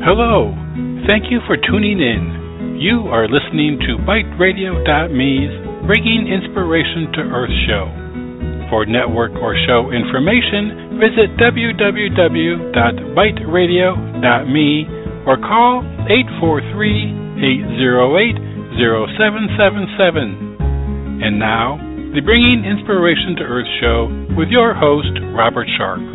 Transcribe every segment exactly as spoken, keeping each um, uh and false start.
Hello. Thank you for tuning in. You are listening to Byte Radio dot me's Bringing Inspiration to Earth show. For network or show information, visit w w w dot byte radio dot me or call eight four three, eight zero eight, zero seven seven seven. And now, the Bringing Inspiration to Earth show with your host, Robert Sharp.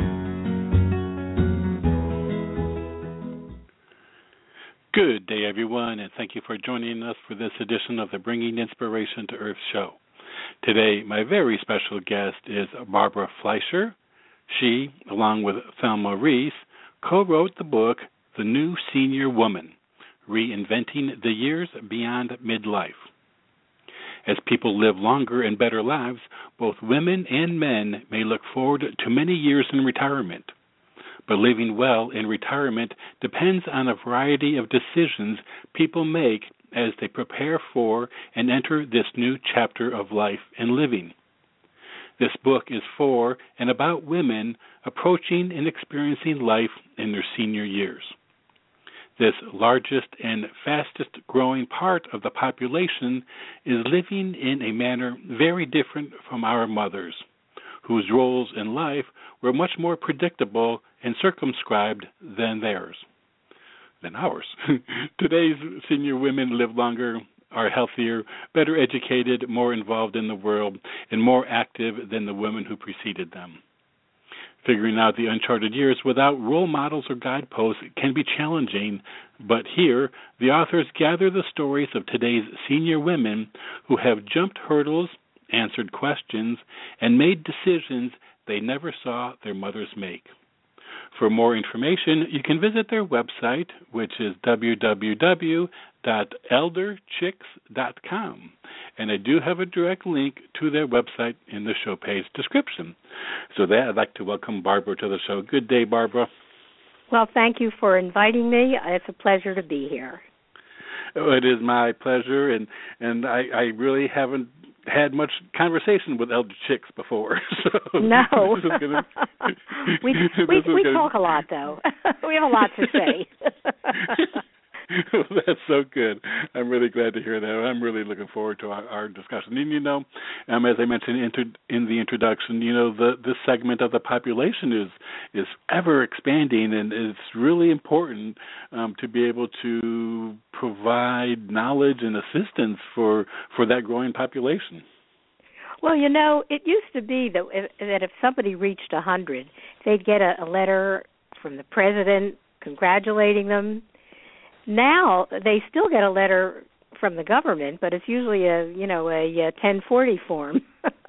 Good day, everyone, and thank you for joining us for this edition of the Bringing Inspiration to Earth show. Today, my very special guest is Barbara Fleischer. She, along with Thelma Reese, co-wrote the book, The New Senior Woman, Reinventing the Years Beyond Midlife. As people live longer and better lives, both women and men may look forward to many years in retirement. But living well in retirement depends on a variety of decisions people make as they prepare for and enter this new chapter of life and living. This book is for and about women approaching and experiencing life in their senior years. This largest and fastest growing part of the population is living in a manner very different from our mothers, whose roles in life were much more predictable and circumscribed than theirs, than ours. Today's senior women live longer, are healthier, better educated, more involved in the world, and more active than the women who preceded them. Figuring out the uncharted years without role models or guideposts can be challenging, but here the authors gather the stories of today's senior women who have jumped hurdles, answered questions, and made decisions they never saw their mothers make. For more information, you can visit their website, which is w w w dot elder chicks dot com. And I do have a direct link to their website in the show page description. So with that, I'd like to welcome Barbara to the show. Good day, Barbara. Well, thank you for inviting me. It's a pleasure to be here. Oh, it is my pleasure, and, and I, I really haven't had much conversation with elder chicks before. So no. gonna, we we, we gonna... talk a lot, though. We have a lot to say. Well, that's so good. I'm really glad to hear that. I'm really looking forward to our, our discussion. And, you know, um, as I mentioned in, in the introduction, you know, the, this segment of the population is is ever expanding, and it's really important um, to be able to provide knowledge and assistance for, for that growing population. Well, you know, it used to be that if, that if somebody reached one hundred, they'd get a, a letter from the president congratulating them. Now they still get a letter from the government, but it's usually a you know a, a ten forty form,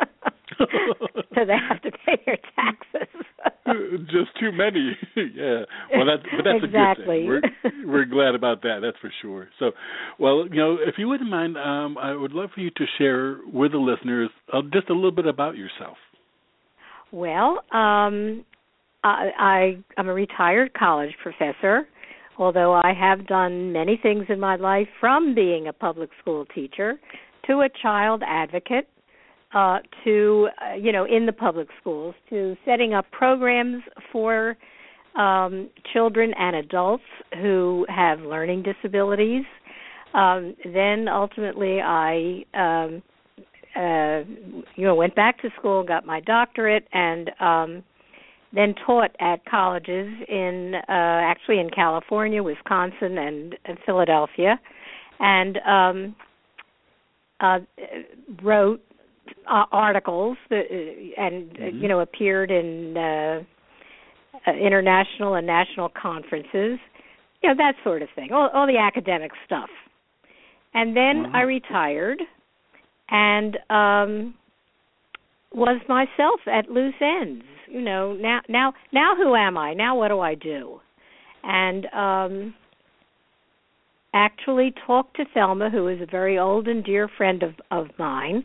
so they have to pay their taxes. Just too many, yeah. Well, that, but that's exactly. a good thing. We're we're glad about that. That's for sure. So, well, you know, if you wouldn't mind, um, I would love for you to share with the listeners uh, just a little bit about yourself. Well, um, I, I I'm a retired college professor. Although I have done many things in my life, from being a public school teacher to a child advocate, uh, to, uh, you know, in the public schools, to setting up programs for um, children and adults who have learning disabilities. Um, then ultimately I, um, uh, you know, went back to school, got my doctorate, and um then taught at colleges in, uh, actually in California, Wisconsin, and, and Philadelphia, and um, uh, wrote uh, articles that, uh, and, mm-hmm. uh, you know, appeared in uh, uh, international and national conferences, you know, that sort of thing, all, all the academic stuff. And then wow. I retired and um, was myself at loose ends. You know, now, now, now, who am I? Now, what do I do? And um, actually talked to Thelma, who is a very old and dear friend of, of mine,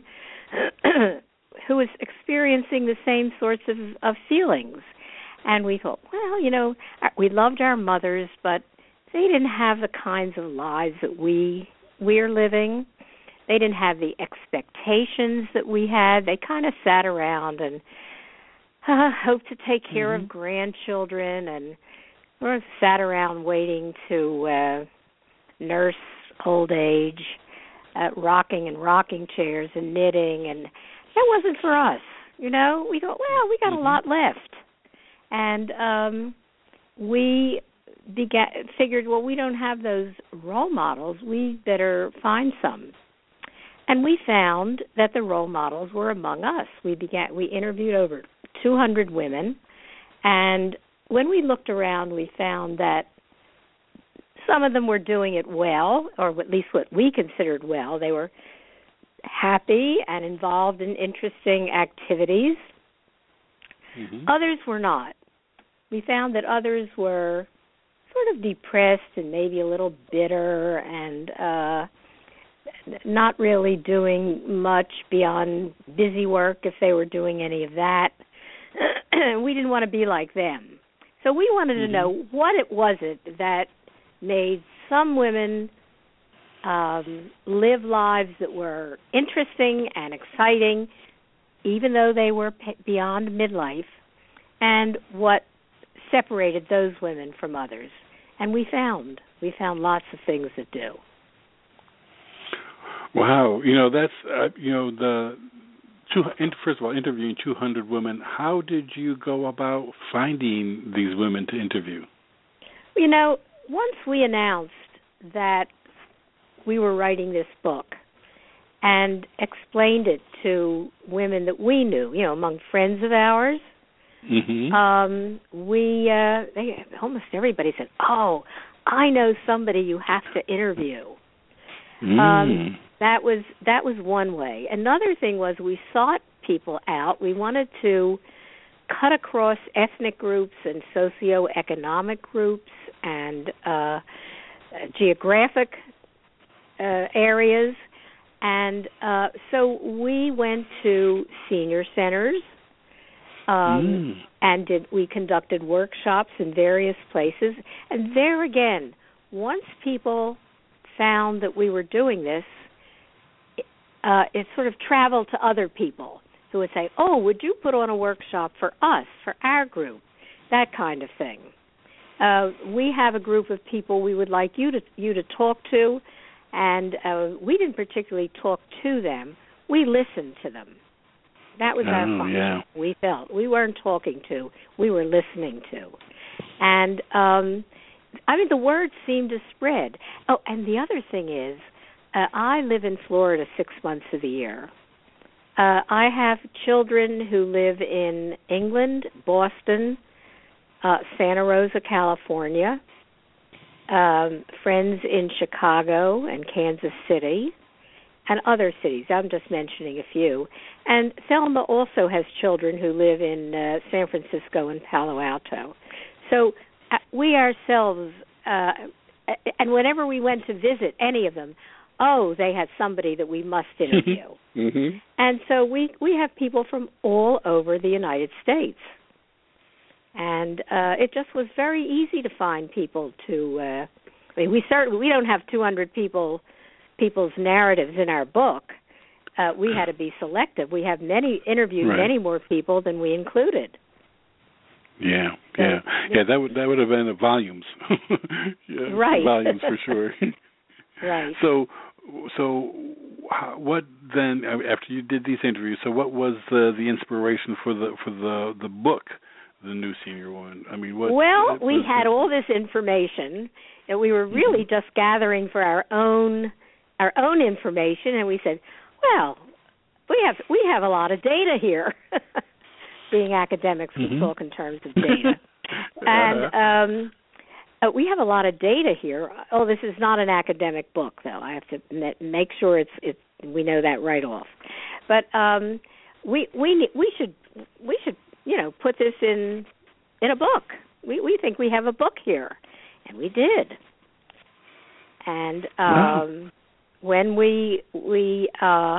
who is experiencing the same sorts of, of feelings. And we thought, well, you know, we loved our mothers, but they didn't have the kinds of lives that we we're living. They didn't have the expectations that we had. They kind of sat around and uh, hoped to take care mm-hmm. of grandchildren and sort of sat around waiting to uh, nurse old age, uh, rocking and rocking chairs and knitting, and that wasn't for us. You know, we thought, well, we got mm-hmm. a lot left, and um, we began figured, well, we don't have those role models. We better find some, and we found that the role models were among us. We began. We interviewed over two hundred women, and when we looked around, we found that some of them were doing it well, or at least what we considered well. They were happy and involved in interesting activities. Mm-hmm. Others were not. We found that others were sort of depressed and maybe a little bitter and uh, not really doing much beyond busy work if they were doing any of that. We didn't want to be like them. So we wanted mm-hmm. to know what it was it that made some women um, live lives that were interesting and exciting, even though they were p- beyond midlife, and what separated those women from others. And we found, we found lots of things that do. Wow. You know, that's, uh, you know, the, two, first of all, interviewing two hundred women, how did you go about finding these women to interview? You know, once we announced that we were writing this book and explained it to women that we knew, you know, among friends of ours, mm-hmm. um, we uh, they, almost everybody said, "Oh, I know somebody you have to interview." Mm. Um, that was that was one way. Another thing was we sought people out. We wanted to cut across ethnic groups and socioeconomic groups and uh, geographic uh, areas. And uh, so we went to senior centers um, mm. and did we conducted workshops in various places. And there again, once people found that we were doing this, uh, it sort of traveled to other people who would say, oh, would you put on a workshop for us, for our group, that kind of thing. Uh, we have a group of people we would like you to you to talk to, and uh, we didn't particularly talk to them. We listened to them. That was oh, our function. Yeah. We felt we weren't talking to, we were listening to. And, um, I mean, the word seemed to spread. Oh, and the other thing is, uh, I live in Florida six months of the year. Uh, I have children who live in England, Boston, uh, Santa Rosa, California, um, friends in Chicago and Kansas City, and other cities. I'm just mentioning a few. And Thelma also has children who live in uh, San Francisco and Palo Alto. So uh, we ourselves, uh, and whenever we went to visit any of them, oh, they had somebody that we must interview. Mm-hmm. And so we, we have people from all over the United States. And uh, it just was very easy to find people to, uh, I mean, we certainly, we don't have two hundred people, people's narratives in our book. Uh, we had to be selective. We have many, interviewed right. many more people than we included. Yeah, so, yeah. Yeah, that would, that would have been volumes. yeah, right. Volumes for sure. Right. So, so what then? After you did these interviews, so what was the, the inspiration for the for the, the book, The New Senior Woman? I mean, what? Well, we was had all this information that we were really mm-hmm. just gathering for our own our own information, and we said, well, we have we have a lot of data here. Being academics, mm-hmm. we talk in terms of data, and. Um, Uh, we have a lot of data here. Oh, this is not an academic book, though. I have to make sure it's it's we know that right off. But um, we we we should we should you know put this in in a book. We we think we have a book here, and we did. And um, wow. when we we uh,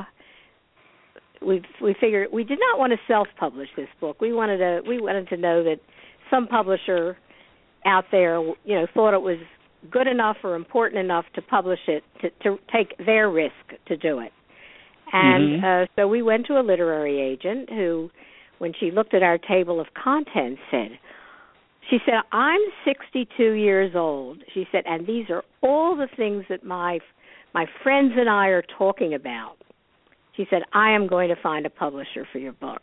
we we figured we did not want to self-publish this book. We wanted to we wanted to know that some publisher out there, you know, thought it was good enough or important enough to publish it, to, to take their risk to do it. And mm-hmm. uh, so we went to a literary agent who, when she looked at our table of contents, said, She said, I'm sixty-two years old. She said, and these are all the things that my my friends and I are talking about. She said, I am going to find a publisher for your book.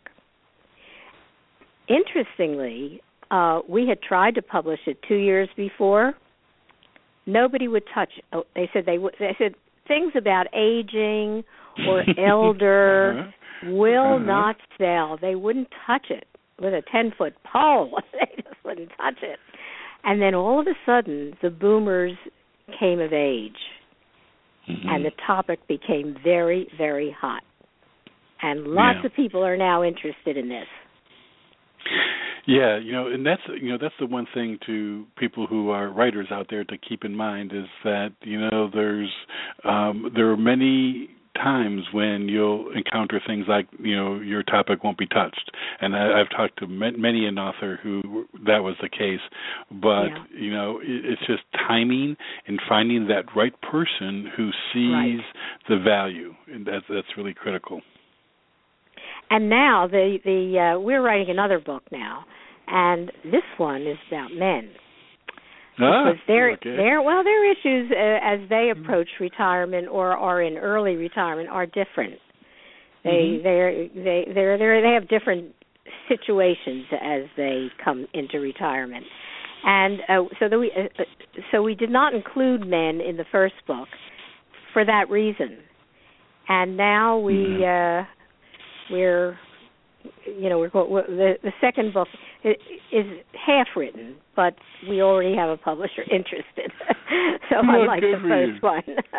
Interestingly, uh, we had tried to publish it two years before. Nobody would touch it. They said they would. They said things about aging or elder uh-huh. will uh-huh. not sell. They wouldn't touch it with a ten-foot pole. They just wouldn't touch it. And then all of a sudden, the boomers came of age. Mm-hmm. And the topic became very, very hot. And lots yeah. of people are now interested in this. Yeah, you know, and that's you know that's the one thing to people who are writers out there to keep in mind is that you know there's um, there are many times when you'll encounter things like you know your topic won't be touched, and I, I've talked to many an author who that was the case, but yeah. you know it, it's just timing and finding that right person who sees right. the value, and that's that's really critical. And now the the uh, we're writing another book now, and this one is about men. Ah, because they're, okay. they're, well, their issues uh, as they approach retirement or are in early retirement are different. They mm-hmm. they're, they they're, they're, they have different situations as they come into retirement, and uh, so that we uh, so we did not include men in the first book for that reason, and now we mm-hmm. uh, we're. You know, we're, we're, the, the second book is half written, but we already have a publisher interested. So oh, unlike the first you. one,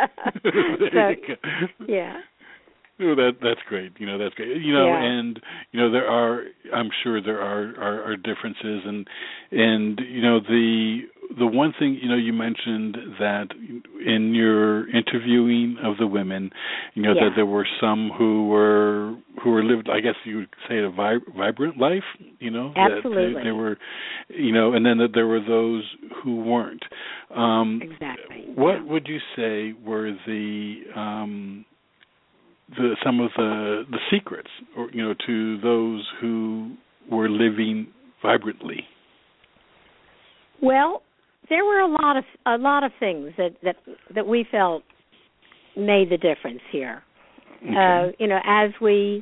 so, yeah. Oh, that that's great. You know, that's great. You know, yeah. and you know there are. I'm sure there are, are, are differences, and and you know the the one thing you know you mentioned that in your interviewing of the women, you know yeah. that there were some who were who were lived. I guess you would say a vib- vibrant life. You know, absolutely. That they, they were, you know, and then that there were those who weren't. Um, exactly. What yeah. would you say were the um, The, some of the the secrets, or you know, to those who were living vibrantly? Well, there were a lot of a lot of things that that, that we felt made the difference here. Okay. Uh, you know, as we,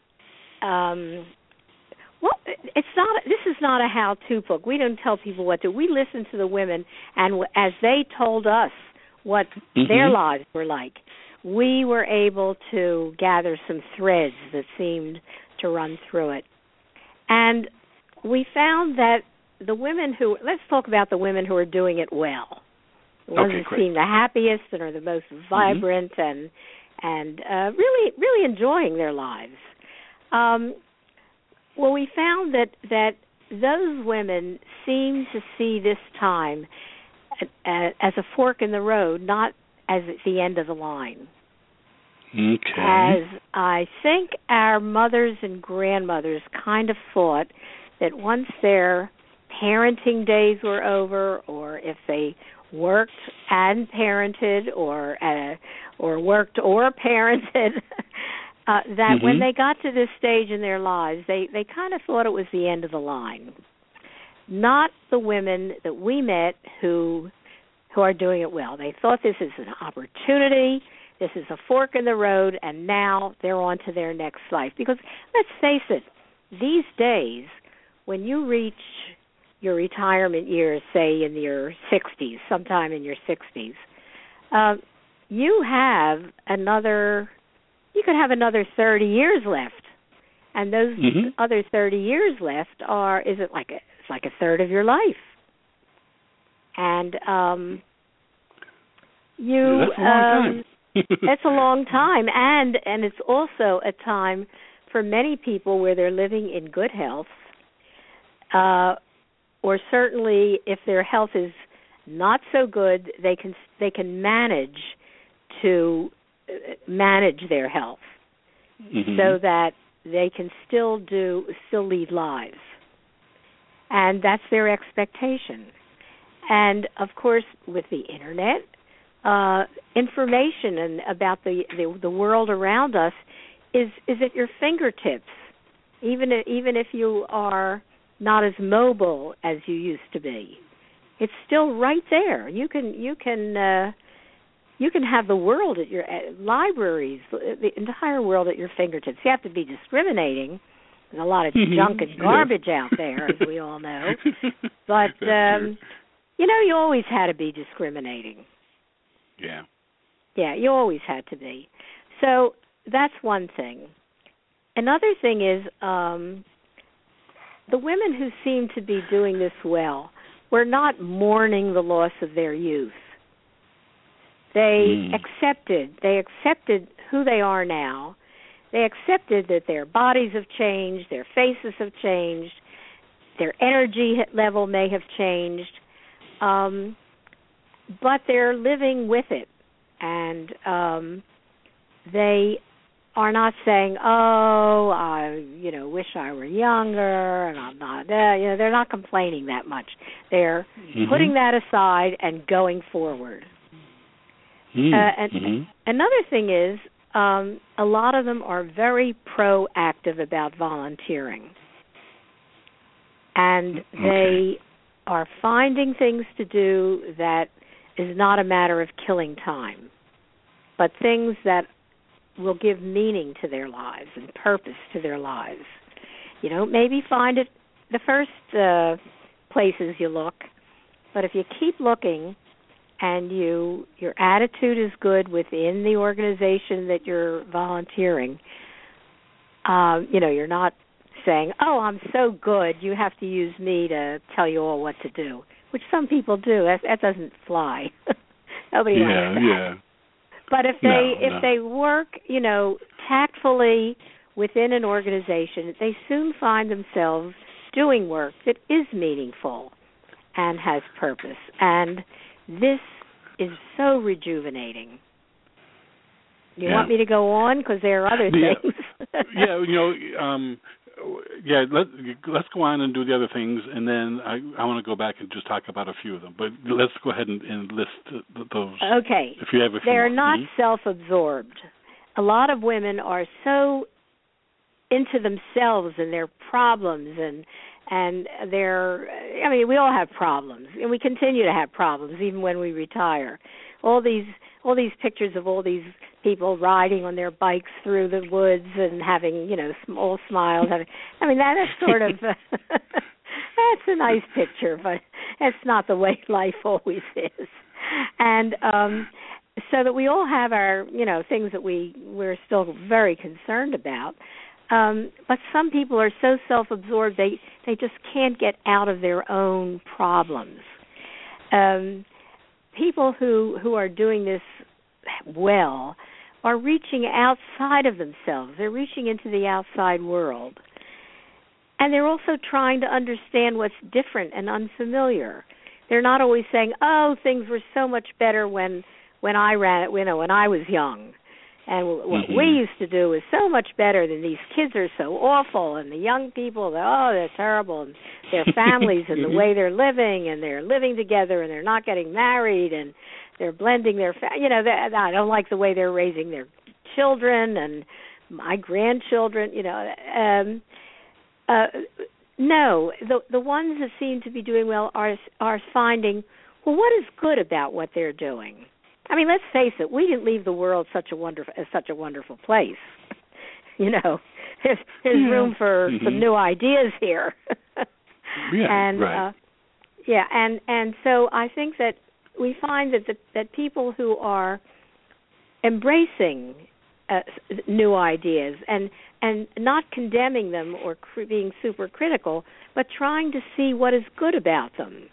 um, well, it's not. This is not a how-to book. We don't tell people what to. We listen to the women, and as they told us what mm-hmm. their lives were like, we were able to gather some threads that seemed to run through it. And we found that the women who, let's talk about the women who are doing it well. The ones okay, who great. seem the happiest and are the most vibrant mm-hmm. and and uh, really, really enjoying their lives. Um, well, we found that, that those women seem to see this time as a fork in the road, not as the end of the line. Okay. As I think our mothers and grandmothers kind of thought that once their parenting days were over, or if they worked and parented, or uh, or worked or parented, uh, that mm-hmm. when they got to this stage in their lives, they, they kind of thought it was the end of the line. Not the women that we met who who are doing it well. They thought this is an opportunity, this is a fork in the road, and now they're on to their next life. Because let's face it, these days, when you reach your retirement years, say in your sixties, sometime in your sixties, uh, you have another, you could have another thirty years left. And those mm-hmm. other thirty years left are, is it like a, it's like a third of your life. And um, you, yeah, that's a long um, time. It's a long time, and and it's also a time for many people where they're living in good health, uh, or certainly if their health is not so good, they can they can manage to manage their health mm-hmm. so that they can still do still lead lives, and that's their expectation. And of course, with the internet, uh, information and about the, the the world around us is is at your fingertips. Even if, even if you are not as mobile as you used to be. It's still right there. You can you can uh, you can have the world at your uh, libraries, the entire world at your fingertips. You have to be discriminating. There's a lot of mm-hmm. junk and garbage yeah. out there, as we all know. But um, you know, you always had to be discriminating. Yeah. Yeah, you always had to be. So that's one thing. Another thing is um, the women who seem to be doing this well were not mourning the loss of their youth. They mm. accepted. They accepted who they are now. They accepted that their bodies have changed, their faces have changed, their energy level may have changed, um, but they're living with it. And um, they are not saying, "Oh, I, you know, wish I were younger," and I'm not. Uh, you know, they're not complaining that much. They're mm-hmm. putting that aside and going forward. Mm-hmm. Uh, and mm-hmm. another thing is, um, a lot of them are very proactive about volunteering, and okay. they are finding things to do that is not a matter of killing time, but things that will give meaning to their lives and purpose to their lives. You know, maybe find it the first uh, places you look, but if you keep looking and you your attitude is good within the organization that you're volunteering, uh, you know, you're not saying, "Oh, I'm so good, you have to use me to tell you all what to do," which some people do. That, that doesn't fly. Nobody yeah, likes that. Yeah. But if they no, if no. they work, you know, tactfully within an organization, they soon find themselves doing work that is meaningful and has purpose. And this is so rejuvenating. You yeah. want me to go on? Because there are other yeah. things. yeah, you know, um, yeah, let, let's go on and do the other things, and then I, I want to go back and just talk about a few of them. But let's go ahead and, and list those. Okay. If you have a few They're more. not mm-hmm. self-absorbed. A lot of women are so into themselves and their problems and and their, I mean, we all have problems, and we continue to have problems even when we retire. All these all these pictures of all these people riding on their bikes through the woods and having, you know, all smiles. Having, I mean, that is sort of, uh, that's a nice picture, but that's not the way life always is. And um, so that we all have our, you know, things that we, we're still very concerned about. Um, but some people are so self-absorbed they, they just can't get out of their own problems. Um, people who, who are doing this well are reaching outside of themselves. They're reaching into the outside world. And they're also trying to understand what's different and unfamiliar. They're not always saying, "Oh, things were so much better when when I ran it, you know, when I was young. And what mm-hmm. we used to do is so much better than these kids are so awful, and the young people, they're, oh, they're terrible, and their families and the way they're living, and they're living together, and they're not getting married, and they're blending their, fa- you know, I don't like the way they're raising their children and my grandchildren, you know." Um, uh, no, the the ones that seem to be doing well are are finding, well, what is good about what they're doing? I mean, let's face it, we didn't leave the world such a wonderful as such a wonderful place. You know, there's, there's yeah. room for mm-hmm. some new ideas here. yeah, and right. uh, yeah, and and so I think that we find that the, that people who are embracing uh, new ideas and and not condemning them or cr- being super critical, but trying to see what is good about them.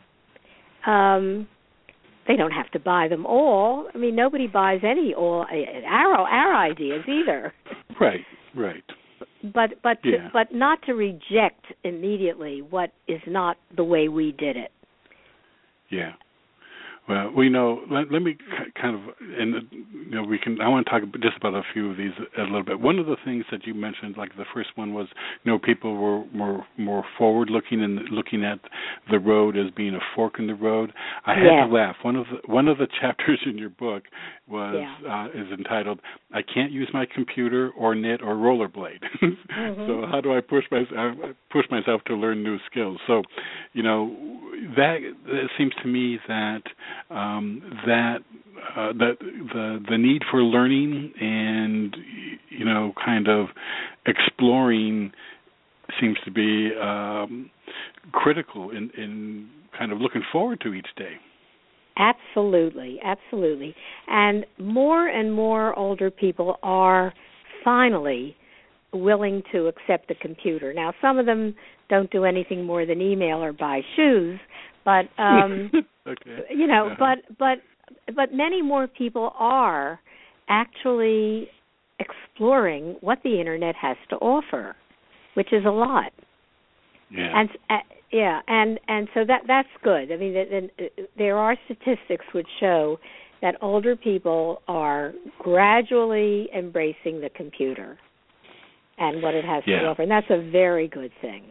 Um, They don't have to buy them all. I mean, nobody buys any all our our ideas either. Right, right. But but yeah. to, but not to reject immediately what is not the way we did it. Yeah. Well, we know. Let, let me kind of, and you know, we can. I want to talk just about a few of these a little bit. One of the things that you mentioned, like the first one, was you know people were more more forward looking and looking at the road as being a fork in the road. I had yeah. to laugh. One of the one of the chapters in your book was yeah. uh, is entitled "I Can't Use My Computer or Knit or Rollerblade." mm-hmm. So how do I push my I push myself to learn new skills? So, you know, that it seems to me that. Um, that uh, that the the need for learning and you know kind of exploring seems to be um, critical in, in kind of looking forward to each day. Absolutely, absolutely, and more and more older people are finally willing to accept the computer. Now, some of them don't do anything more than email or buy shoes. But um, okay. you know, uh-huh. but but but many more people are actually exploring what the internet has to offer, which is a lot. Yeah. And uh, yeah, and and so that that's good. I mean, the, the, there are statistics which show that older people are gradually embracing the computer and what it has yeah. to offer, and that's a very good thing.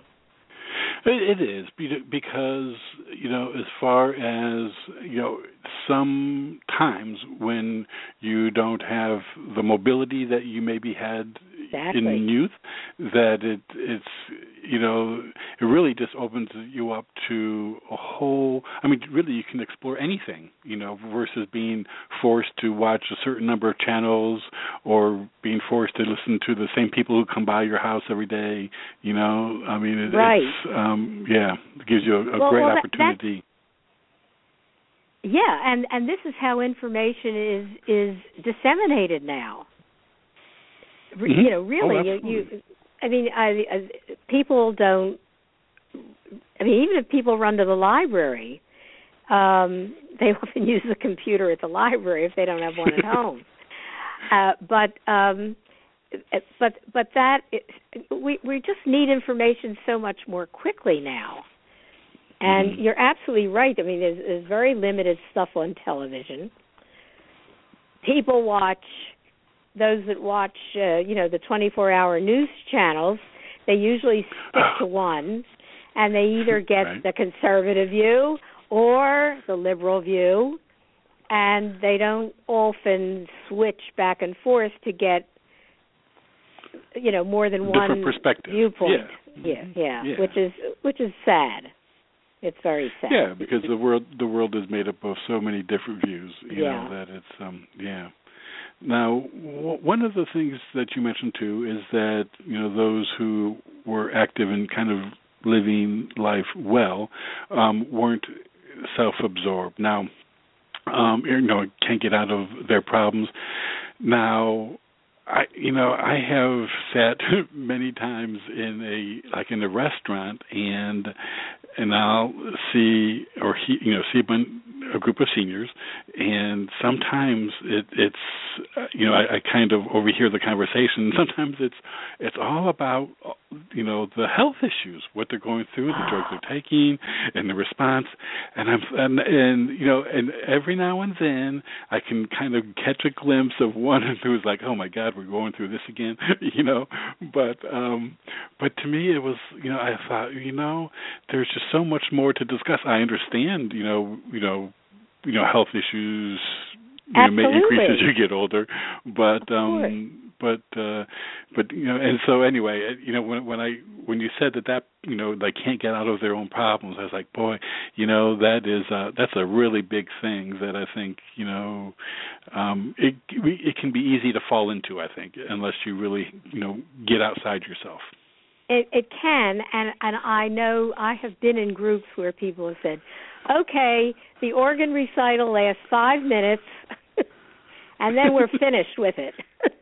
It is because, you know, as far as, you know, sometimes when you don't have the mobility that you maybe had exactly. in youth, that it it's, you know, it really just opens you up to a whole, I mean, really you can explore anything, you know, versus being forced to watch a certain number of channels or being forced to listen to the same people who come by your house every day, you know. I mean, it, right. it's, um, yeah, it gives you a, a well, great well, opportunity. That, yeah, and, and this is how information is is disseminated now. Mm-hmm. You know, really, oh, you, you. I mean, I, I, people don't. I mean, even if people run to the library, um, they often use the computer at the library if they don't have one at home. Uh, but um, but but that we we just need information so much more quickly now. And mm-hmm. you're absolutely right. I mean, there's, there's very limited stuff on television. People watch. Those that watch, uh, you know, the twenty-four hour news channels, they usually stick to one, and they either get right. the conservative view or the liberal view, and they don't often switch back and forth to get, you know, more than different one perspective. viewpoint. Yeah. Yeah, yeah, yeah, which is which is sad. It's very sad. Yeah, because the world the world is made up of so many different views. You yeah. know that it's um yeah. Now, w- one of the things that you mentioned too is that you know those who were active in kind of living life well um, weren't self-absorbed. Now, um, you know, can't get out of their problems. Now, I you know I have sat many times in a like in a restaurant and and I'll see or he, you know see a group of seniors, and sometimes it, it's uh, you know I, I kind of overhear the conversation. Sometimes it's it's all about you know the health issues, what they're going through, the drugs they're taking, and the response. And I'm and, and you know and every now and then I can kind of catch a glimpse of one who's like, oh my God, we're going through this again, you know. But um, but to me it was you know I thought you know there's just so much more to discuss. I understand you know you know. you know, health issues you know, may increase as you get older, but um, but uh, but you know, and so anyway, you know, when when I when you said that that you know they can't get out of their own problems, I was like, boy, you know, that is uh, that's a really big thing that I think you know um, it it can be easy to fall into. I think unless you really you know get outside yourself. It, it can, and and I know I have been in groups where people have said, okay, the organ recital lasts five minutes, and then we're finished with it.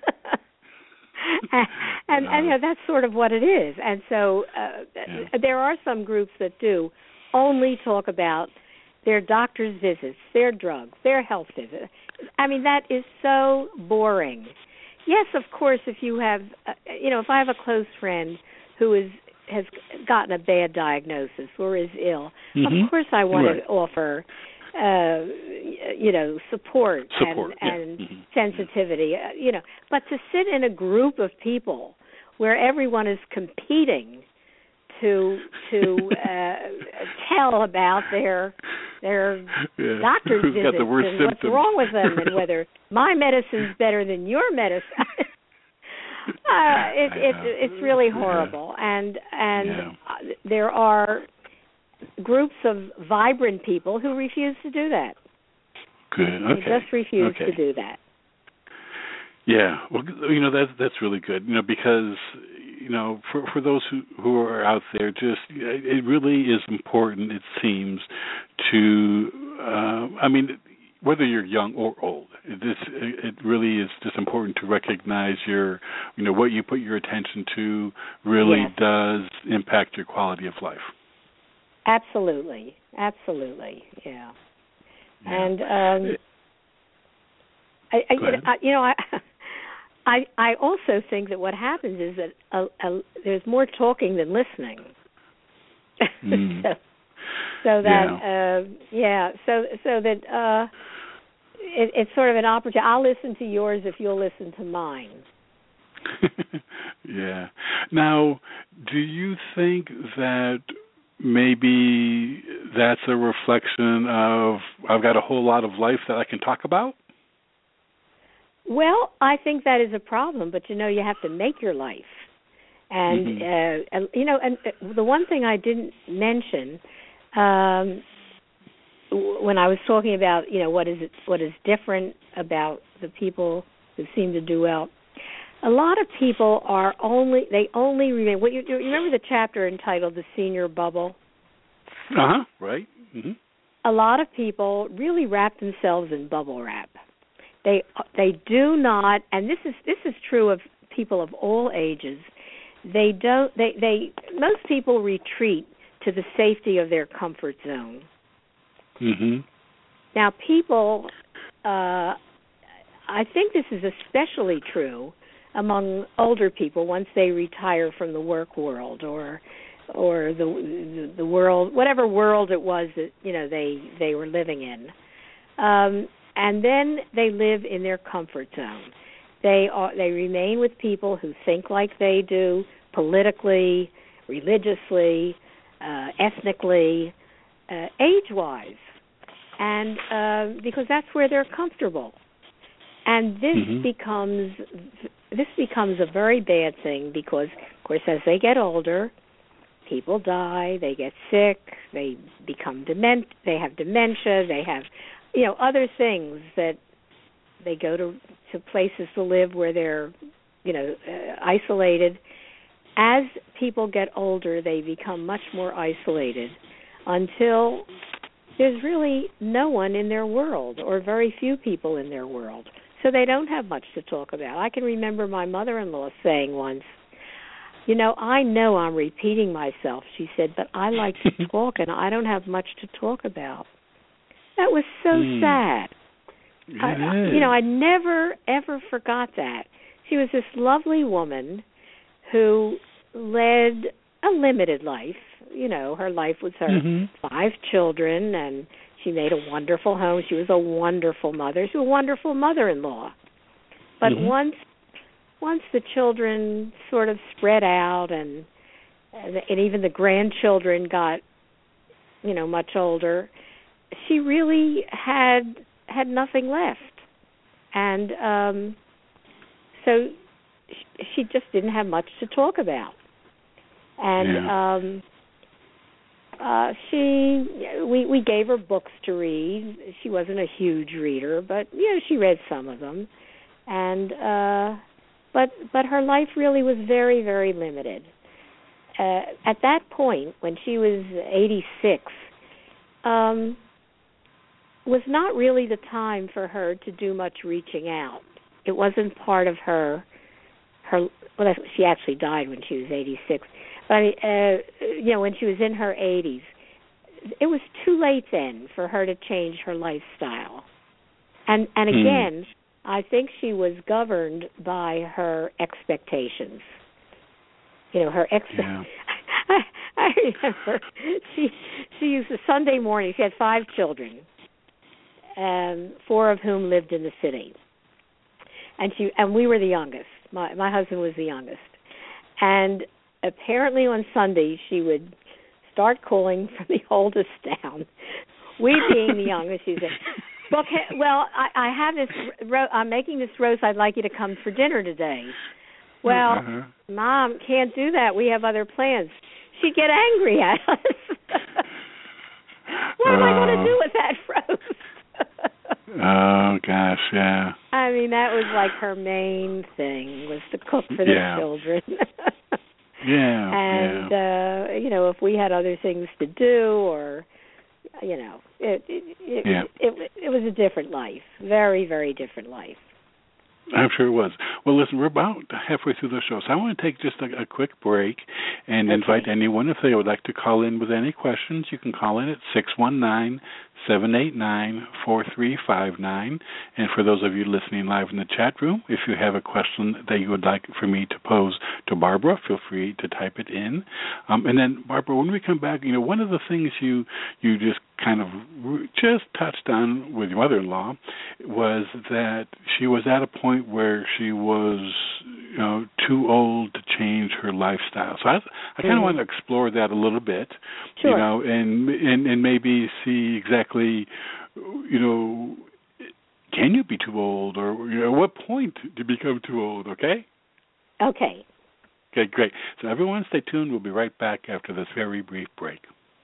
and, and, and you know, that's sort of what it is. And so uh, yeah. there are some groups that do only talk about their doctor's visits, their drugs, their health visits. I mean, that is so boring. Yes, of course, if you have, uh, you know, if I have a close friend who is has gotten a bad diagnosis or is ill, mm-hmm. of course I want right. to offer, uh, you know, support, support and, yeah. and mm-hmm. sensitivity, uh, you know. But to sit in a group of people where everyone is competing to to uh, tell about their their yeah. doctor's Who's visits got the worst and symptoms? what's wrong with them and whether my medicine's better than your medicine. uh, it, it, it's really horrible, yeah. and and yeah. there are groups of vibrant people who refuse to do that. Good. Okay. They just refuse okay. to do that. Yeah. Well, you know, that's that's really good. You know, because you know, for for those who who are out there, just it really is important. It seems to. Uh, I mean, whether you're young or old, it, this, it really is just important to recognize your, you know, what you put your attention to really yes. does impact your quality of life. Absolutely, absolutely, yeah. yeah. And um, I, I, you know, I, you know, I, I, I also think that what happens is that a, a, there's more talking than listening. Mm. so, so that, yeah, uh, yeah, so so that uh, it, it's sort of an opportunity. I'll listen to yours if you'll listen to mine. yeah. Now, do you think that maybe that's a reflection of I've got a whole lot of life that I can talk about? Well, I think that is a problem, but you know, you have to make your life. And, mm-hmm. uh, you know, and the one thing I didn't mention um, when I was talking about, you know, what is it, what is different about the people who seem to do well, a lot of people are only, they only remain, what you, you remember the chapter entitled The Senior Bubble? Uh-huh, right. Mm-hmm. A lot of people really wrap themselves in bubble wrap. They they do not, and this is this is true of people of all ages. They don't. They they most people retreat to the safety of their comfort zone. Mm-hmm. Now, people, uh, I think this is especially true among older people once they retire from the work world or or the the, the world, whatever world it was that you know they they were living in. Um, And then they live in their comfort zone. They are, they remain with people who think like they do, politically, religiously, uh, ethnically, uh, age-wise, and uh, because that's where they're comfortable. And this mm-hmm. becomes this becomes a very bad thing because, of course, as they get older, people die, they get sick, they become dement, they have dementia, they have you know, other things that they go to, to places to live where they're, you know, uh, isolated. As people get older, they become much more isolated until there's really no one in their world or very few people in their world. So they don't have much to talk about. I can remember my mother-in-law saying once, you know, I know I'm repeating myself, she said, but I like to talk and I don't have much to talk about. That was so mm. sad. I, you know, I never, ever forgot that. She was this lovely woman who led a limited life. You know, her life was her mm-hmm. five children, and she made a wonderful home. She was a wonderful mother. She was a wonderful mother-in-law. But mm-hmm. once once the children sort of spread out and, and even the grandchildren got, you know, much older, she really had had nothing left, and um, so she just didn't have much to talk about. And yeah. um, uh, she, we we gave her books to read. She wasn't a huge reader, but you know she read some of them, and uh, but but her life really was very very limited. Uh, at that point, when she was eighty-six. Um, was not really the time for her to do much reaching out. It wasn't part of her, her well, she actually died when she was eighty-six. But, I mean, uh, you know, when she was in her eighties, it was too late then for her to change her lifestyle. And, and again, mm. I think she was governed by her expectations. You know, her ex. Yeah. I, I remember she, she used to, Sunday morning, she had five children. um, four of whom lived in the city. And she and we were the youngest. My my husband was the youngest. And apparently on Sunday she would start calling from the oldest down. We being the youngest, she said, "Well, can, well, I, I have this. Ro- I'm making this roast. I'd like you to come for dinner today." Well, uh-huh. Mom, can't do that. We have other plans. She'd get angry at us. What am uh, I going to do with that roast? Oh gosh, yeah. I mean, that was like her main thing, was to cook for the yeah. children. yeah. And yeah. Uh, you know, if we had other things to do, or you know, it it it, yeah. it it it was a different life, very very different life. I'm sure it was. Well, listen, we're about halfway through the show, so I want to take just a, a quick break and okay. invite anyone, if they would like to call in with any questions, you can call in at six one nine, seven eight nine, four three five nine. And for those of you listening live in the chat room, if you have a question that you would like for me to pose to Barbara, feel free to type it in. Um, and then, Barbara, when we come back, you know, one of the things you you just kind of just touched on with your mother-in-law was that she was at a point where she was, you know, too old to change her lifestyle. So I, I kind of mm-hmm. want to explore that a little bit, sure. you know, and, and and maybe see exactly, you know, can you be too old, or you know, at what point do you become too old? Okay. Okay. Okay, great. So everyone, stay tuned. We'll be right back after this very brief break.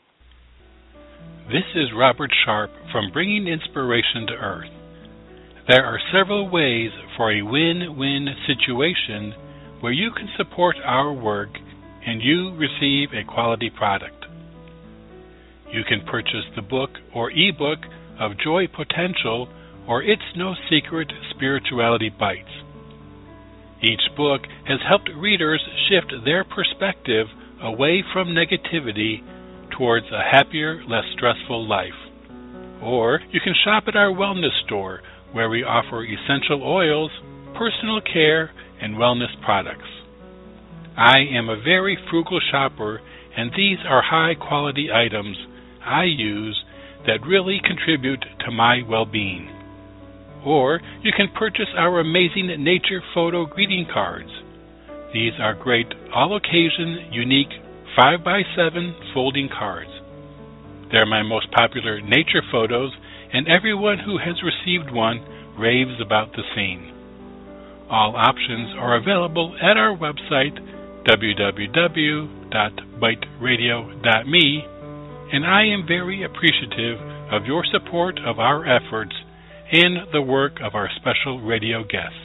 This is Robert Sharp from Bringing Inspiration to Earth. There are several ways for a win-win situation where you can support our work and you receive a quality product. You can purchase the book or ebook of Joy Potential or It's No Secret Spirituality Bites. Each book has helped readers shift their perspective away from negativity towards a happier, less stressful life. Or you can shop at our wellness store, where we offer essential oils, personal care, and wellness products. I am a very frugal shopper, and these are high-quality items I use that really contribute to my well-being. Or you can purchase our amazing nature photo greeting cards. These are great all-occasion, unique five by seven folding cards. They're my most popular nature photos, and everyone who has received one raves about the scene. All options are available at our website, w w w dot bite radio dot me, and I am very appreciative of your support of our efforts and the work of our special radio guests.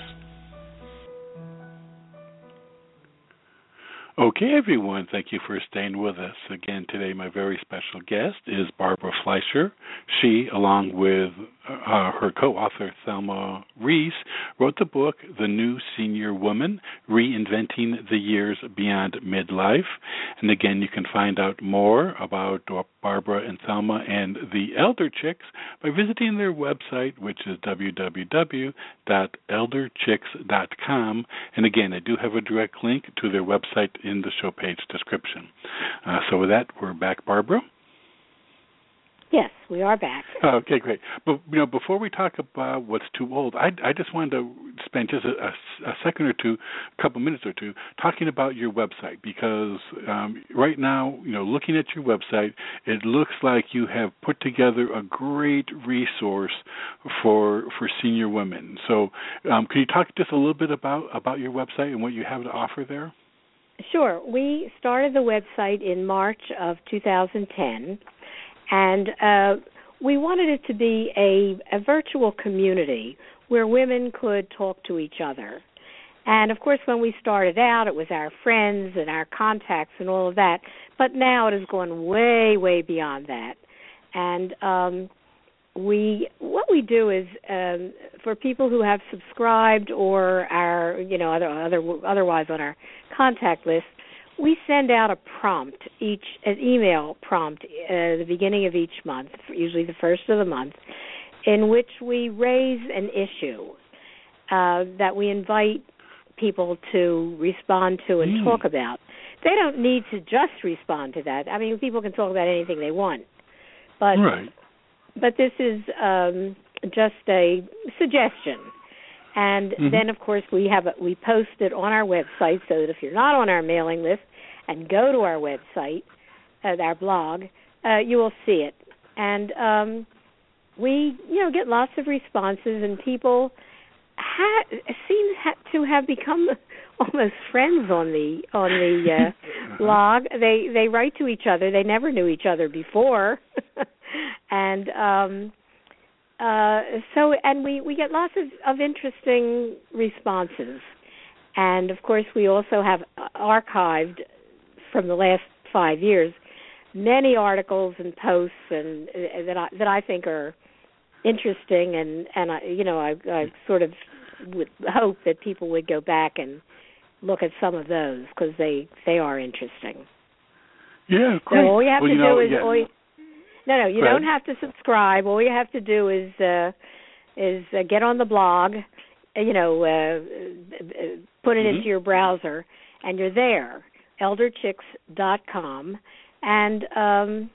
Okay, everyone, thank you for staying with us. Again, today my very special guest is Barbara Fleischer. She, along with uh, her co-author Thelma Reese, wrote the book, The New Senior Woman, Reinventing the Years Beyond Midlife. And again, you can find out more about Barbara and Thelma and the Elder Chicks by visiting their website, which is w w w dot elder chicks dot com. And again, I do have a direct link to their website in the show page description. Uh, so with that, we're back, Barbara. Yes, we are back. Okay, great. But you know, before we talk about what's too old, I, I just wanted to spend just a, a, a second or two, a couple minutes or two, talking about your website, because um, right now, you know, looking at your website, it looks like you have put together a great resource for for senior women. So, um, can you talk just a little bit about about your website and what you have to offer there? Sure. We started the website in March of two thousand ten. And uh, we wanted it to be a, a virtual community where women could talk to each other. And, of course, when we started out, it was our friends and our contacts and all of that. But now it has gone way, way beyond that. And um, we, what we do is, um, for people who have subscribed or are, you know, other, other, otherwise on our contact list, we send out a prompt, each an email prompt uh, at the beginning of each month, usually the first of the month, in which we raise an issue uh, that we invite people to respond to and mm. talk about. They don't need to just respond to that. I mean, people can talk about anything they want. But right. but this is um, just a suggestion. And mm-hmm. then, of course, we have a, we post it on our website so that if you're not on our mailing list and go to our website, uh, our blog, uh, you will see it. And um, we, you know, get lots of responses, and people ha- seem ha- to have become almost friends on the on the uh, blog. They they write to each other. They never knew each other before, and um, uh, so and we, we get lots of, of interesting responses. And of course, we also have archived from the last five years many articles and posts and uh, that I that I think are interesting, and and I, you know I, I sort of would hope that people would go back and look at some of those because they, they are interesting. Yeah, great. So all you have well, to you do know, is yeah. all you, no, no, you Go don't ahead. have to subscribe. All you have to do is uh, is uh, get on the blog, uh, you know, uh, put it mm-hmm. into your browser, and you're there, elder chicks dot com, and um,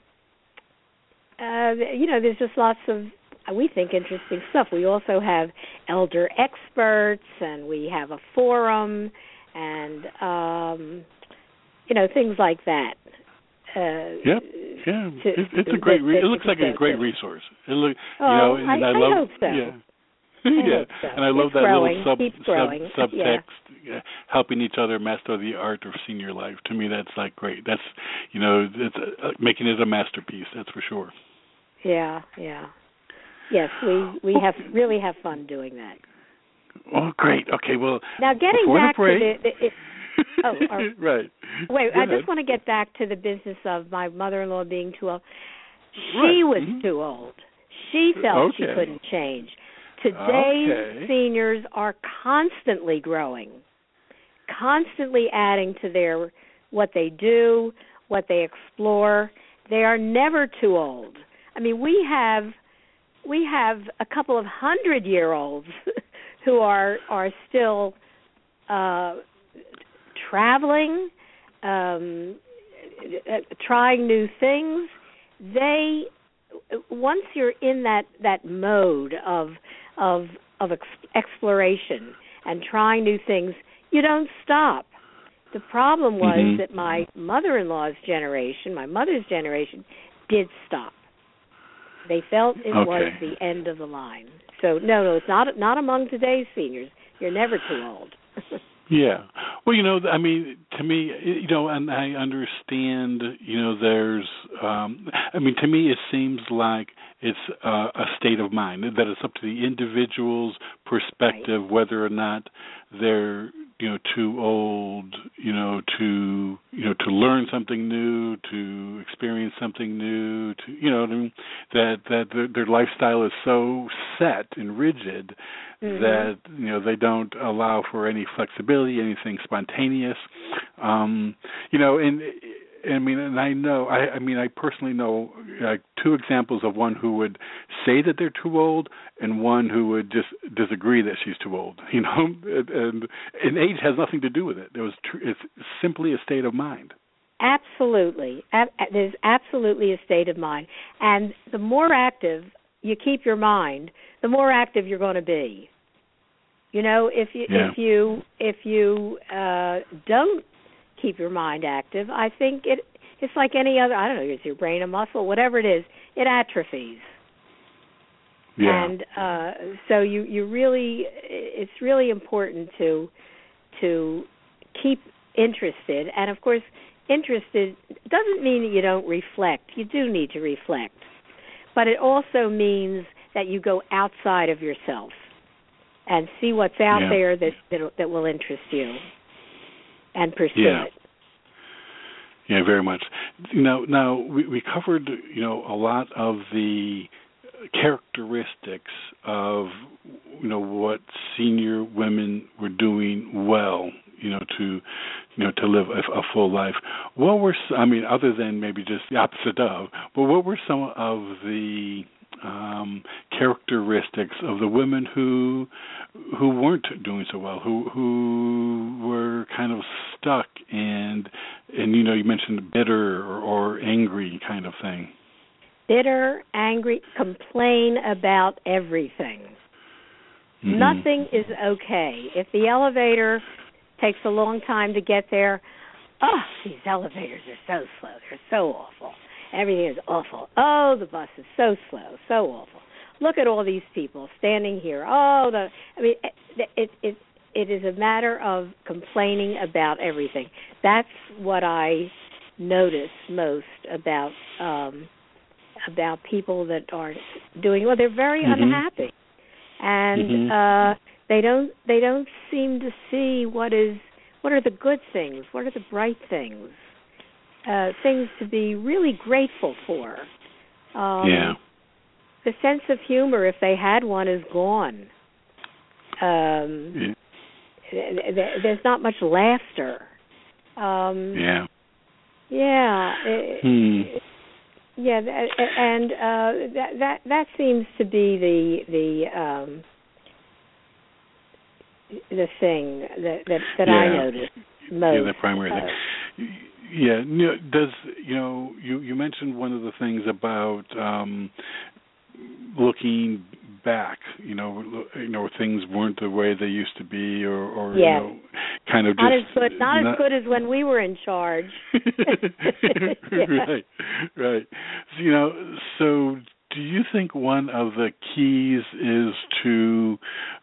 uh, you know, there's just lots of, we think, interesting stuff. We also have elder experts, and we have a forum, and um, you know, things like that. Uh, yep. Yeah. to, it, it's a great. Re- it looks like a great resource. It look. Oh, you know, and I, I, I love. hope so. Yeah. I yeah. hope so. And I love It's that growing. little sub, Keeps growing. sub subtext, yeah. uh, helping each other master the art of senior life. To me, that's like great. That's, you know, it's uh, making it a masterpiece. That's for sure. Yeah. Yeah. Yes, we we have really have fun doing that. Oh, great. Okay. Well, now getting back break, to the. the it, oh, or, right. Wait, Go I ahead. just want to get back to the business of my mother-in-law being too old. She right. was mm-hmm. too old. She felt okay. she couldn't change. Today's okay. seniors are constantly growing, constantly adding to their what they do, what they explore. They are never too old. I mean, we have we have a couple of hundred-year-olds who are are still uh, traveling, um, trying new things. They once you're in that, that mode of of of ex- exploration and trying new things, you don't stop. The problem was mm-hmm. that my mother-in-law's generation, my mother's generation, did stop. They felt it okay. was the end of the line. So no, no, it's not not among today's seniors. You're never too old. Yeah. Well, you know, I mean, to me, you know, and I understand, you know, there's, um, I mean, to me, it seems like it's uh, a state of mind, that it's up to the individual's perspective right. whether or not they're, you know, too old, you know, to, you know, to learn something new, to experience something new, to, you know, that that their, their lifestyle is so set and rigid mm-hmm. that, you know, they don't allow for any flexibility, anything spontaneous, um, you know, and I mean, and I know, I, I mean, I personally know like two examples of one who would say that they're too old and one who would just disagree that she's too old, you know, and, and, and age has nothing to do with it. It was tr- it's simply a state of mind. Absolutely. There's absolutely a state of mind. And the more active you keep your mind, the more active you're going to be. You know, if you yeah. if you if you uh, don't keep your mind active, I think it it's like any other, I don't know, it's your brain, a muscle, whatever it is, it atrophies. Yeah. And uh, so you, you really, it's really important to to keep interested. And of course, interested doesn't mean that you don't reflect. You do need to reflect. But it also means that you go outside of yourself and see what's out yeah. there that, that that will interest you and pursue yeah. it. Yeah, very much. Now, now we, we covered, you know, a lot of the characteristics of, you know, what senior women were doing well, you know, to, you know, to live a, a full life. What were, I mean, other than maybe just the opposite of, but what were some of the um, characteristics of the women who who weren't doing so well, who who were kind of stuck and and you know, you mentioned bitter or, or angry kind of thing? bitter, angry, complain about everything. Mm-hmm. Nothing is okay. If the elevator takes a long time to get there, oh, these elevators are so slow. They're so awful. Everything is awful. Oh, the bus is so slow, so awful. Look at all these people standing here. Oh, the I mean, it it it, it is a matter of complaining about everything. That's what I notice most about um, about people that are doing well. They're very mm-hmm. unhappy, and mm-hmm. uh, they don't they don't seem to see what is what are the good things, what are the bright things, uh, things to be really grateful for. Um, yeah. The sense of humor, if they had one, is gone. Um, yeah. th- th- there's not much laughter. Um, yeah. Yeah. It, hmm. Yeah, and uh, that that that seems to be the the um, the thing that that, that yeah. I noticed most. Yeah, the primary uh, thing. Yeah. Does you know you, you mentioned one of the things about um, looking back, you know, you know, things weren't the way they used to be, or, or yes. you know, kind of just not as good, not, not as good as when we were in charge. yeah. Right, right. So, you know, so do you think one of the keys is to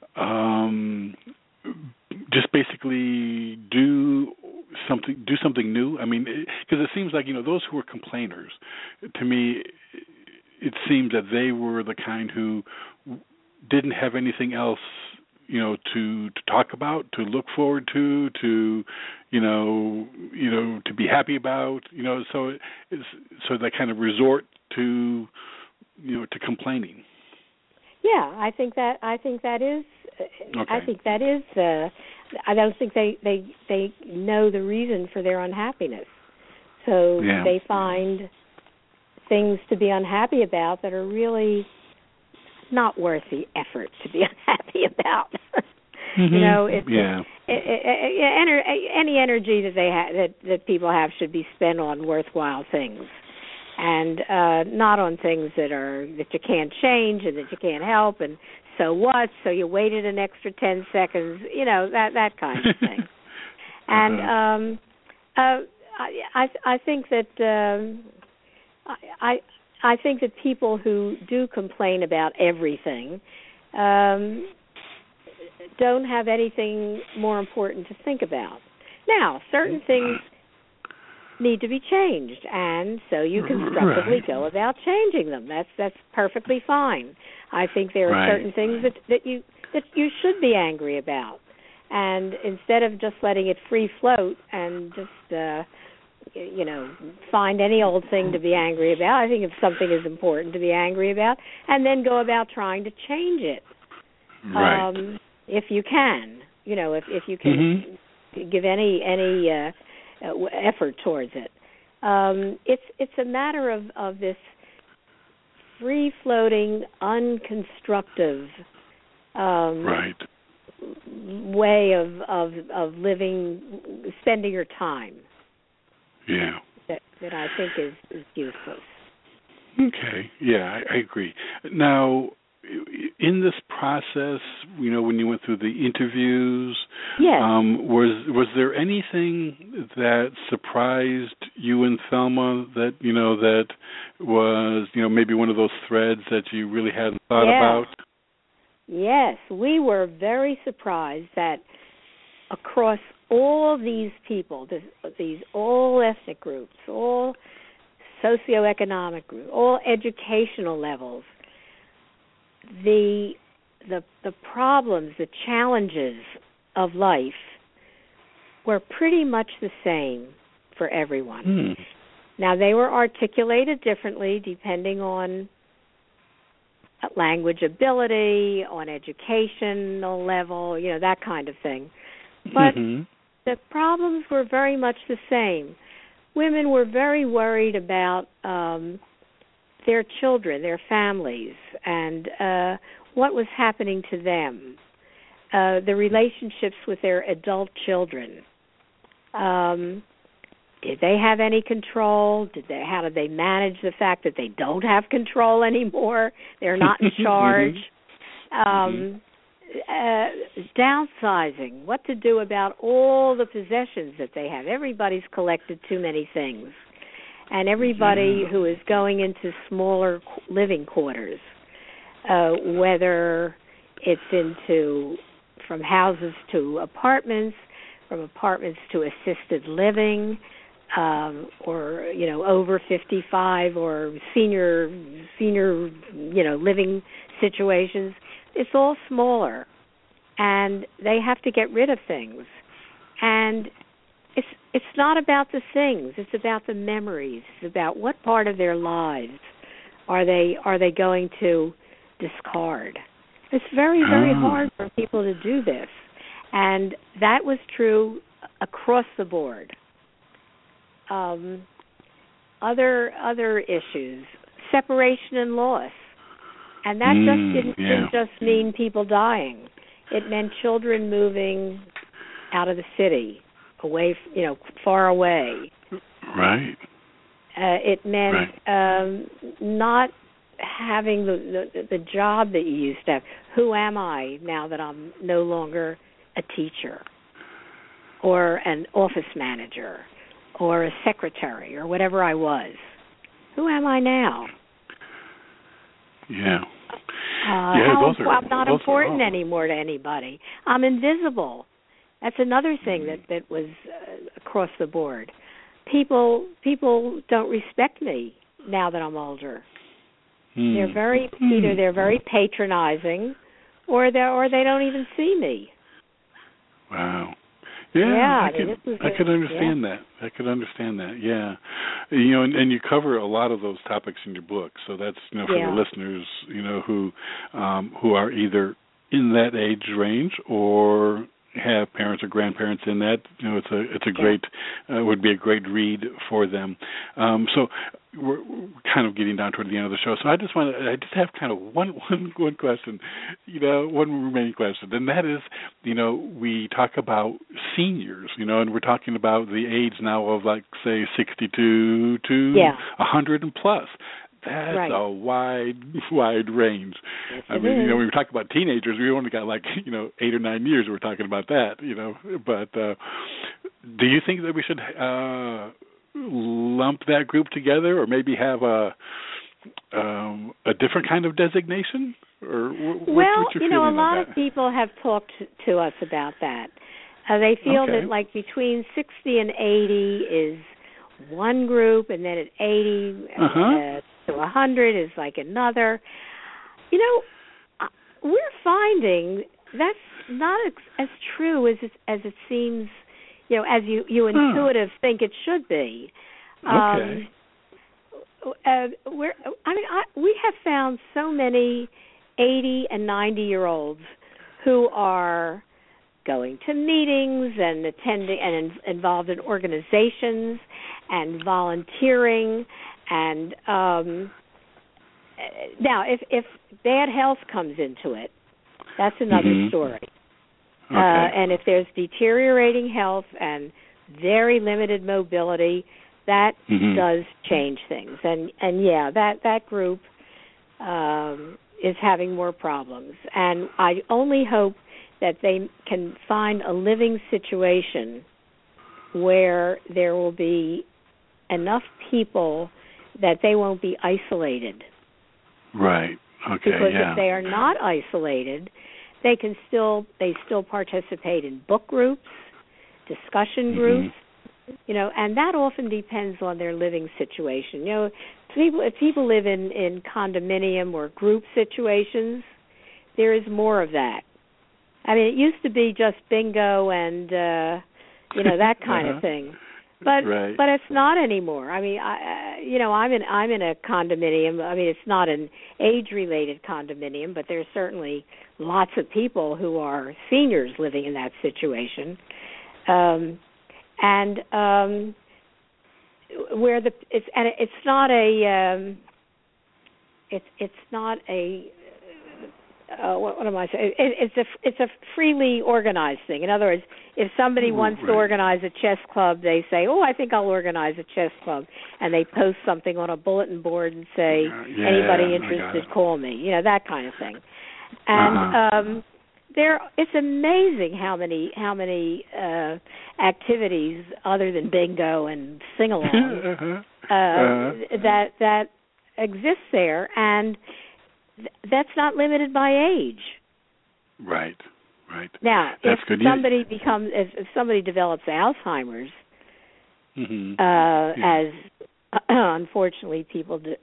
um, just basically do something, do something new? I mean, because it seems like, you know, those who are complainers, to me, it seemed that they were the kind who didn't have anything else, you know, to, to talk about, to look forward to, to, you know, you know, to be happy about, you know. So it's so they kind of resort to, you know, to complaining. Yeah, I think that I think that is. Okay. I think that is. Uh, I don't think they, they they know the reason for their unhappiness, so yeah. they find things to be unhappy about that are really not worth the effort to be unhappy about. mm-hmm. You know, it's yeah. it, it, it, any energy that they ha- that that people have should be spent on worthwhile things, and uh, not on things that are that you can't change and that you can't help. And so what? So you waited an extra ten seconds. You know, that that kind of thing. and um, uh, I I think that. Um, I I think that people who do complain about everything um, don't have anything more important to think about. Now, certain things need to be changed, and so you constructively right. go about changing them. That's that's perfectly fine. I think there are right. certain things that, that you that you should be angry about, and instead of just letting it free float and just uh, you know, find any old thing to be angry about. I think if something is important to be angry about, and then go about trying to change it. Right. Um, if you can, you know, if if you can mm-hmm. give any any uh, effort towards it. Um, it's it's a matter of, of this free floating, unconstructive um, right. way of, of of living, spending your time. Yeah. That, that I think is, is useless. Okay. Yeah, I, I agree. Now, in this process, you know, when you went through the interviews, yes. um, was was there anything that surprised you and Thelma that, you know, that was, you know, maybe one of those threads that you really hadn't thought yeah. about? Yes, we were very surprised that across all these people, this, these all ethnic groups, all socioeconomic groups, all educational levels, the the the problems, the challenges of life were pretty much the same for everyone. Hmm. Now, they were articulated differently depending on language ability, on educational level, you know, that kind of thing. But mm-hmm. the problems were very much the same. Women were very worried about um, their children, their families, and uh, what was happening to them, uh, the relationships with their adult children. Um, did they have any control? Did they? How did they manage the fact that they don't have control anymore? They're not in charge. mm-hmm. Um, uh, downsizing. What to do about all the possessions that they have? Everybody's collected too many things, and everybody yeah. who is going into smaller living quarters, uh, whether it's into from houses to apartments, from apartments to assisted living. Um, or you know, over fifty-five, or senior, senior, you know, living situations. It's all smaller, and they have to get rid of things. And it's it's not about the things; it's about the memories. It's about what part of their lives are they are they going to discard. It's very very oh. hard for people to do this, and that was true across the board. Um, other other issues, separation and loss, and that mm, just didn't, yeah. didn't just mean people dying. It meant children moving out of the city, away, you know, far away. Right. Uh, it meant right. um, not having the, the the job that you used to have. Who am I now that I'm no longer a teacher or an office manager or a secretary, or whatever I was? Who am I now? Yeah. Uh, yeah, how, those are, I'm not those important anymore to anybody. I'm invisible. That's another thing that, that was uh, across the board. People people don't respect me now that I'm older. Hmm. They're very hmm. either they're very patronizing, or they or they don't even see me. Wow. Yeah, yeah I, I, could, mean, this I could understand yeah. that. I could understand that. Yeah, you know, and, and you cover a lot of those topics in your book. So that's you know for yeah. the listeners, you know, who um, who are either in that age range or have parents or grandparents in that. You know, it's a it's a great yeah. uh, would be a great read for them. Um, so we're, we're kind of getting down toward the end of the show. So I just want to I just have kind of one one one question, you know, one remaining question, and that is, you know, we talk about seniors, you know, and we're talking about the age now of like say sixty-two to yeah. one hundred and plus. That's right. a wide, wide range. Yes, I mean, is. you know, when we talk about teenagers, we only got like, you know, eight or nine years we're talking about that, you know. But uh, do you think that we should uh, lump that group together, or maybe have a um, a different kind of designation? Or what, well, what's your you know, a feeling lot on of that? people have talked to us about that. Uh, they feel okay. that like between sixty and eighty is one group, and then at eighty uh-huh. uh, to one hundred is like another. You know, we're finding that's not as, as true as it, as it seems, you know, as you, you intuitive huh. think it should be. Okay. Um, uh, we're, I mean, I, we have found so many eighty and ninety-year-olds who are going to meetings and attending and in, involved in organizations and volunteering. And um, now, if, if bad health comes into it, that's another mm-hmm. story. Okay. Uh, and if there's deteriorating health and very limited mobility, that mm-hmm. does change things. And and yeah, that that group um, is having more problems. And I only hope that they can find a living situation where there will be enough people that they won't be isolated. Right. Okay. Because yeah. if they are not isolated, they can still they still participate in book groups, discussion groups, mm-hmm. you know, and that often depends on their living situation. You know, people if people live in, in condominium or group situations, there is more of that. I mean, it used to be just bingo and uh, you know that kind uh-huh. of thing. But right. but it's not anymore. I mean, I, you know, I'm in I'm in a condominium. I mean, it's not an age-related condominium, but there's certainly lots of people who are seniors living in that situation, um, and um, where the it's and it's not a um, it's it's not a uh, what, what am I saying? It, it's a it's a freely organized thing. In other words, if somebody wants right. to organize a chess club, they say, "Oh, I think I'll organize a chess club," and they post something on a bulletin board and say, yeah, "Anybody interested, call me." You know, that kind of thing. And uh-huh. um, there, it's amazing how many how many uh, activities other than bingo and sing-along uh-huh. uh, Uh-huh. that that exists there, and th- that's not limited by age. Right, right. Now, that's if good. somebody you... becomes, if, if somebody develops Alzheimer's, mm-hmm. uh, yeah. as uh, unfortunately people do,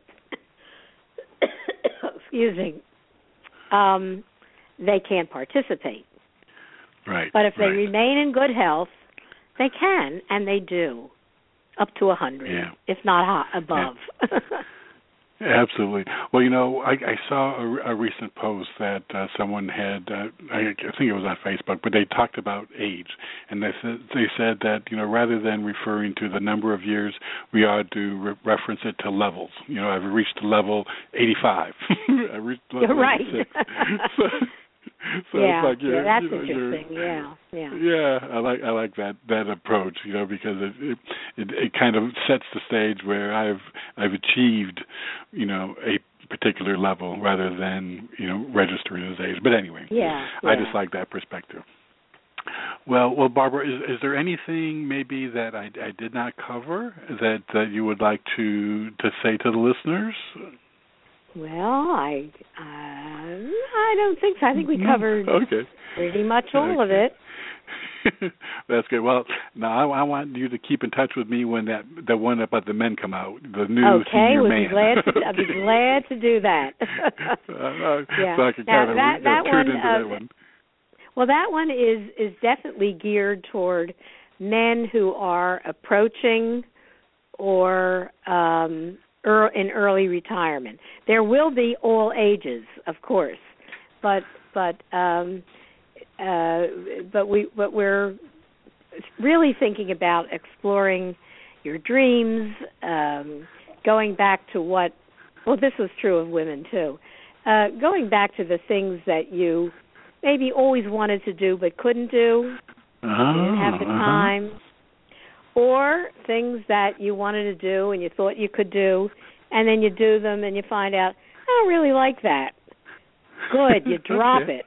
excuse me, um, they can't participate. Right. But if they right. remain in good health, they can, and they do, up to a hundred, yeah. if not high, above. Yeah. Absolutely. Well, you know, I, I saw a, a recent post that uh, someone had, uh, I, I think it was on Facebook, but they talked about age, and they said, they said that, you know, rather than referring to the number of years, we ought to re- reference it to levels. You know, I've reached level eighty-five. I reached level right. eighty-six. so, so yeah, it's like you're, yeah, that's you know, interesting. Yeah, yeah. Yeah, I like I like that that approach, you know, because it, it it it kind of sets the stage where I've I've achieved, you know, a particular level rather than, you know, registering as age. But anyway, yeah, yeah. I just like that perspective. Well, well, Barbara, is, is there anything maybe that I, I did not cover that, that you would like to to say to the listeners? Well, I uh, I don't think so. I think we covered okay. pretty much all okay. of it. That's good. Well, now I, I want you to keep in touch with me when that the one about the men come out, the new okay, senior we'll man. Be glad to, I'll be glad to do that. uh, yeah. So I can now, kind of that, uh, that tune one, into uh, that one. Well, that one is is definitely geared toward men who are approaching or um, er, in early retirement. There will be all ages, of course, but but um, uh, but we but we're really thinking about exploring your dreams, um, going back to what. Well, this was true of women too. Uh, going back to the things that you maybe always wanted to do but couldn't do, uh-huh, you didn't have the uh-huh. time, or things that you wanted to do and you thought you could do, and then you do them and you find out, I don't really like that. Good, you drop it.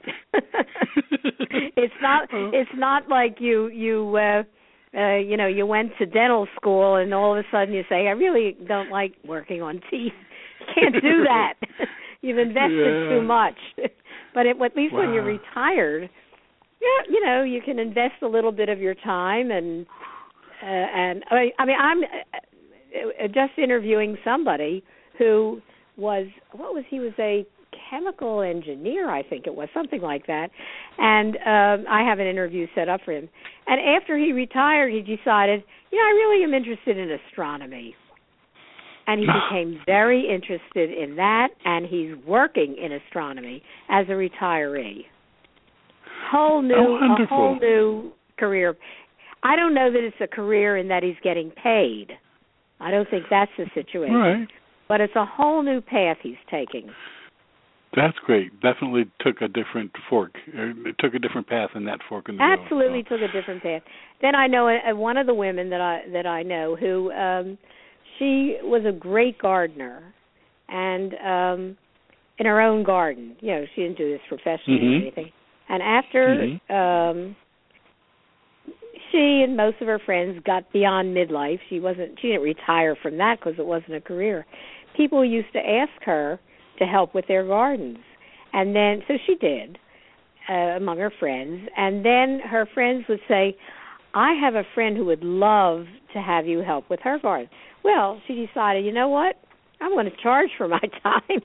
It's not. It's not like you you uh, uh, you know you went to dental school and all of a sudden you say, I really don't like working on teeth. You can't do that. You've invested yeah. too much. But it, at least wow. when you're retired, yeah, you know, you can invest a little bit of your time and uh, and I mean, I mean, I'm uh, just interviewing somebody who was what was he was a chemical engineer, I think it was, something like that. And um, I have an interview set up for him. And after he retired, he decided, you know, I really am interested in astronomy. And he became very interested in that, and he's working in astronomy as a retiree. Whole new, oh, a whole new career. I don't know that it's a career in that he's getting paid. I don't think that's the situation. Right. But it's a whole new path he's taking. That's great. Definitely took a different fork. It took a different path in that fork in the road. Absolutely so. Took a different path. Then I know uh, one of the women that I that I know who um, she was a great gardener, and um, in her own garden. You know, she didn't do this professionally mm-hmm. or anything. And after mm-hmm. um, she and most of her friends got beyond midlife, she wasn't. She didn't retire from that because it wasn't a career. People used to ask her to help with their gardens. And then, so she did, uh, among her friends. And then her friends would say, I have a friend who would love to have you help with her garden. Well, she decided, you know what? I'm going to charge for my time.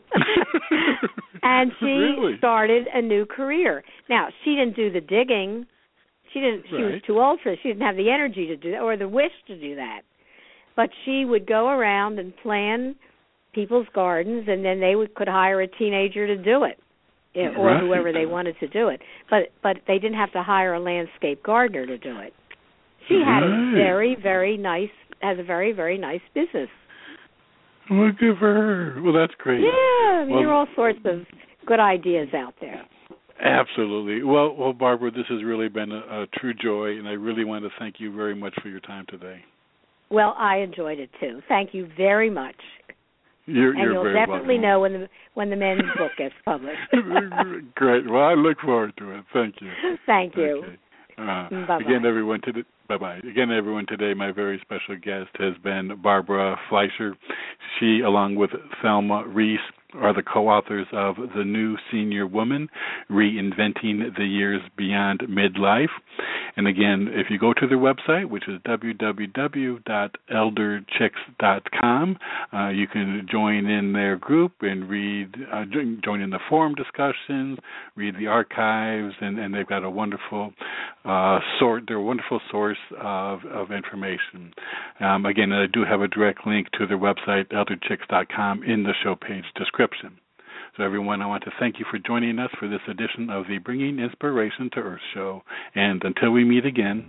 And she really? started a new career. Now, she didn't do the digging. She didn't. She right. was too old for it. She didn't have the energy to do that or the wish to do that. But she would go around and plan people's gardens, and then they would, could hire a teenager to do it, or right. whoever they wanted to do it. But but they didn't have to hire a landscape gardener to do it. She right. had a very, very nice, has a very, very nice business. Well, good for her. Well, that's great. Yeah, I mean, well, there are all sorts of good ideas out there. Absolutely. Well, well, Barbara, this has really been a, a true joy, and I really want to thank you very much for your time today. Well, I enjoyed it too. Thank you very much. You're, and you're you'll very definitely welcome. know when the when the men's book gets published. Great. Well, I look forward to it. Thank you. Thank you. Okay. Uh, Bye-bye. Again, everyone, today, bye-bye. Again, everyone, today my very special guest has been Barbara Fleischer. She, along with Thelma Reese, are the co-authors of The New Senior Woman, Reinventing the Years Beyond Midlife. And again, if you go to their website, which is w w w dot elder chicks dot com, uh, you can join in their group and read, uh, join in the forum discussions, read the archives, and, and they've got a wonderful uh, sort. They're a wonderful source of, of information. Um, again, I do have a direct link to their website, elder chicks dot com, in the show page description. So everyone, I want to thank you for joining us for this edition of the Bringing Inspiration to Earth show. And until we meet again,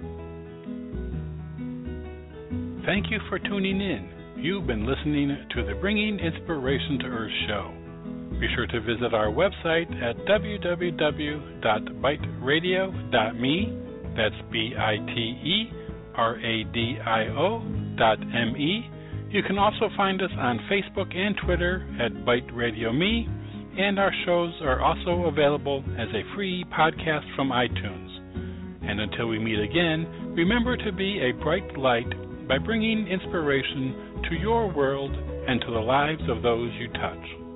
thank you for tuning in. You've been listening to the Bringing Inspiration to Earth show. Be sure to visit our website at w w w dot bite radio dot m e. That's B I T E R A D I O dot M E. You can also find us on Facebook and Twitter at Bite Radio Me, and our shows are also available as a free podcast from iTunes. And until we meet again, remember to be a bright light by bringing inspiration to your world and to the lives of those you touch.